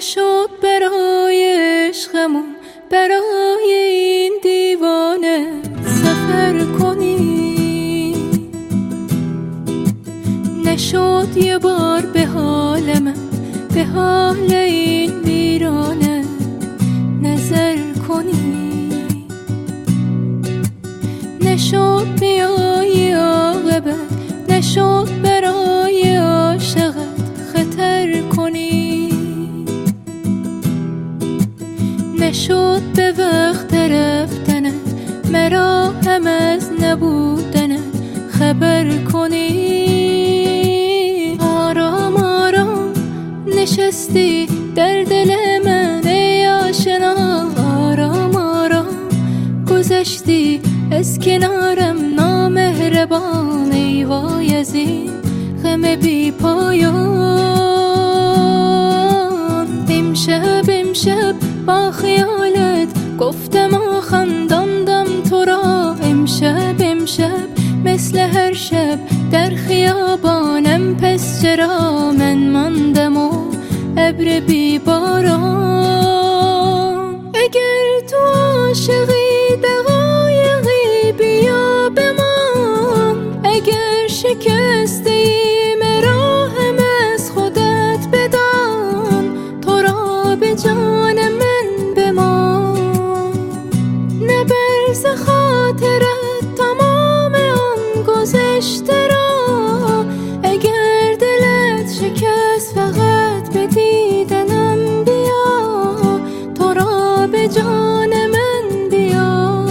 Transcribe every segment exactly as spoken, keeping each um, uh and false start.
نشد برای عشقمون برای این دیوانه سفر کنی، نشد یه بار به حال من به حال این ویرانه نظر کنی، نشد بیایی عاقبت، نشد برای عاشقت خطر کنی، نشد به وقت رفتنت مرا هم از نبودنت خبر کنی. آرام آرام نشستی در دل من ای آشنا، آرام آرام گذشتی از کنارم نامهربان، ای وای از این غم بی پایان. امشب امشب با خیالت گفتم و خنداندم تو را، امشب امشب مثل هر شب در خیابانم، پس چرا من ماندم و ابر بی باران. اگر تو عاشقی دقایقی بیا بمان، اگر شکستی مرا هم از خودت بدان، تو را به جان من بمان، نبرز خاطرت تمام آن گذشته را، اگر دلت شکست فقط به دیدنم بیا، تو را به جان من بیا.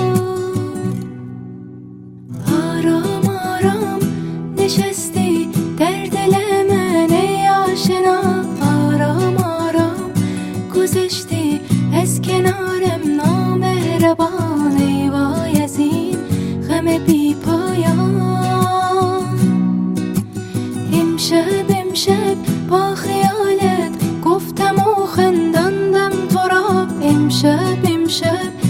آرام آرام نشستی در دل من ای آشنا، آرام آرام گذشتی از کنارم نامهربان، ای وای از این غم بی پایان. امشب امشب با خیالت گفتم و خنداندم تو را، امشب امشب